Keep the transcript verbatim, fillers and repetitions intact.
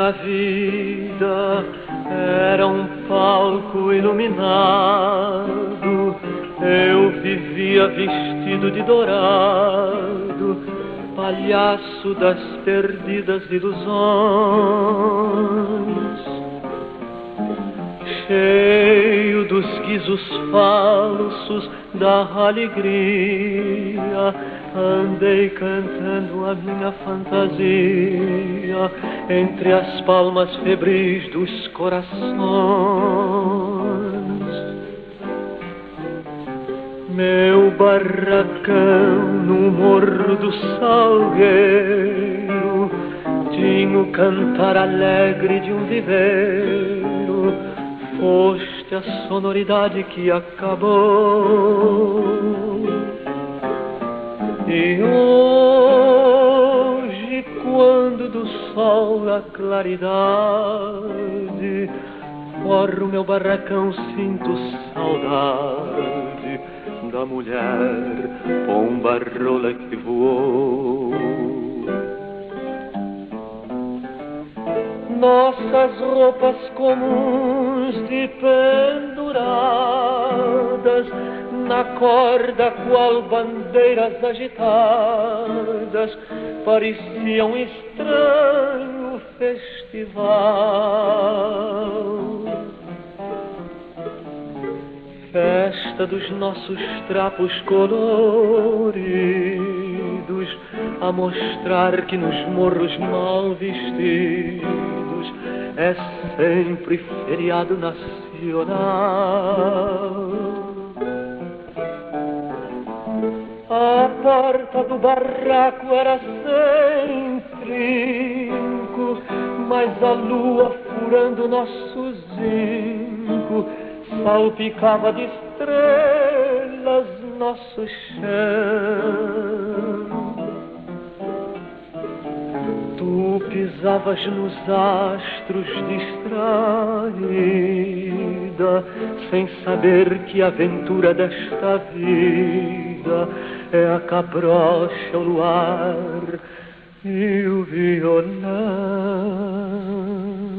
minha vida era um palco iluminado. Eu vivia vestido de dourado, palhaço das perdidas ilusões, cheio dos guizos falsos da alegria. Andei cantando a minha fantasia entre as palmas febris dos corações. Meu barracão no morro do Salgueiro tinha o cantar alegre de um viveiro. Foste a sonoridade que acabou. E hoje, quando do sol a claridade forra o meu barracão, sinto saudade da mulher pomba rola que voou. Nossas roupas comuns de penduradas na corda, qual bandeiras agitadas, parecia um estranho festival. Festa dos nossos trapos coloridos, a mostrar que nos morros mal vestidos é sempre feriado nacional. A porta do barraco era sem trinco, mas a lua furando nosso zinco salpicava de estrelas nosso chão. Tu pisavas nos astros distraída, sem saber que a aventura desta vida é a cabrocha, o luar e o violão.